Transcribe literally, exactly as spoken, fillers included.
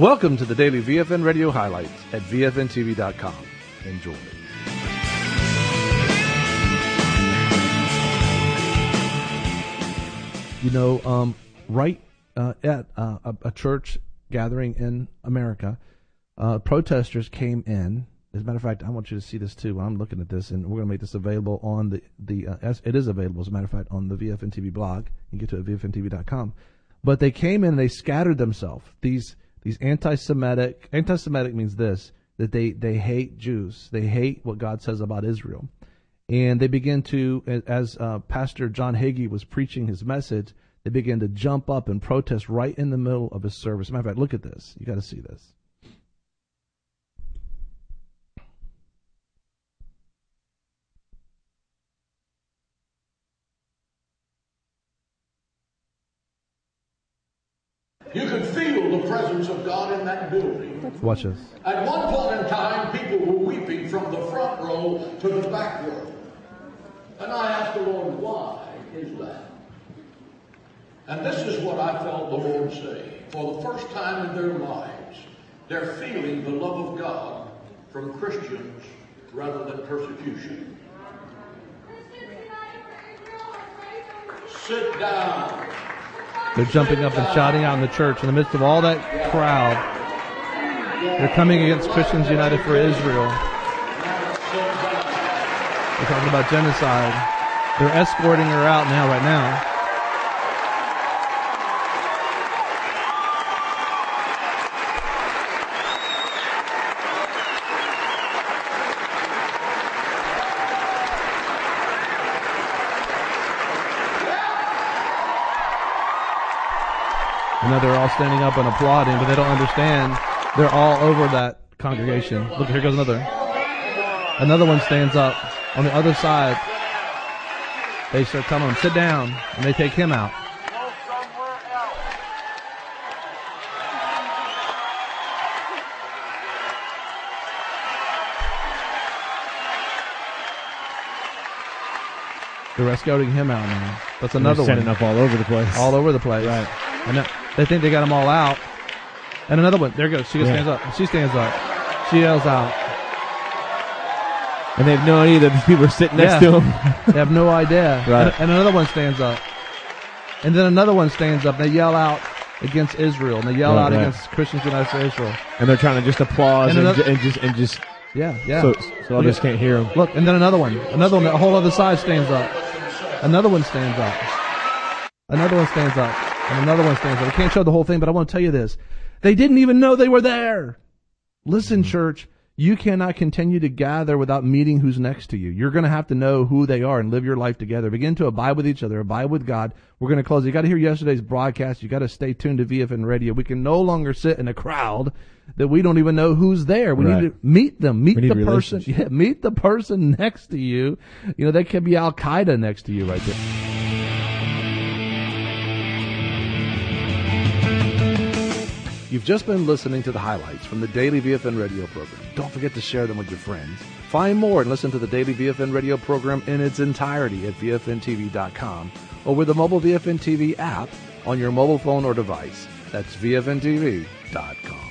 Welcome to the daily V F N Radio highlights at V F N T V dot com. Enjoy. You know, um, right uh, at uh, a, a church gathering in America, uh, protesters came in. As a matter of fact, I want you to see this too. I'm looking at this, and we're going to make this available on the the. Uh, as it is available, as a matter of fact, on the V F N T V blog. You can get to it at V F N T V dot com. But they came in and they scattered themselves. These these anti-Semitic anti-Semitic means this, that they they hate Jews. They hate what God says about Israel, and they begin to, as uh, Pastor John Hagee was preaching his message, they began to jump up and protest right in the middle of his service. As a matter of fact, look at this. You got to see this. You could feel the presence of God in that building. Watch this. At one point in time, people were weeping from the front row to the back row. And I asked the Lord, why is that? And this is what I felt the Lord say. For the first time in their lives, they're feeling the love of God from Christians rather than persecution. Sit down. They're jumping up and shouting out in the church in the midst of all that crowd. They're coming against Christians United for Israel. They're talking about genocide. They're escorting her out now, right now. You know, they're all standing up and applauding, but they don't understand. They're all over that congregation. Look, here goes another. Another one stands up on the other side. They start telling him, sit down, and they take him out. They're escorting him out now. That's another one. Standing up all over the place. All over the place. Right. And that, they think they got them all out. And another one. There goes. She yeah. stands up. She stands up. She yells out. And they have no idea that these people are sitting next yeah. to them. They have no idea. Right. And, and another one stands up. And then another one stands up. They yell out against Israel. And they yell right, out right. against Christians United for Israel. And they're trying to just applaud and, and, and, and just and just yeah yeah. So, so others can't hear them. Look, and then another one. Another one. A whole other side stands up. Another one stands up. Another one stands up. And another one stands up. I can't show the whole thing, but I want to tell you this. They didn't even know they were there. Listen, church, you cannot continue to gather without meeting who's next to you. You're going to have to know who they are and live your life together. Begin to abide with each other, abide with God. We're going to close. You got to hear yesterday's broadcast. You got to stay tuned to V F N Radio. We can no longer sit in a crowd that we don't even know who's there. We right. need to meet them. Meet the person. Yeah, meet the person next to you. You know, that could be Al Qaeda next to you right there. You've just been listening to the highlights from the daily V F N radio program. Don't forget to share them with your friends. Find more and listen to the daily V F N radio program in its entirety at V F N T V dot com or with the mobile V F N T V app on your mobile phone or device. That's V F N T V dot com.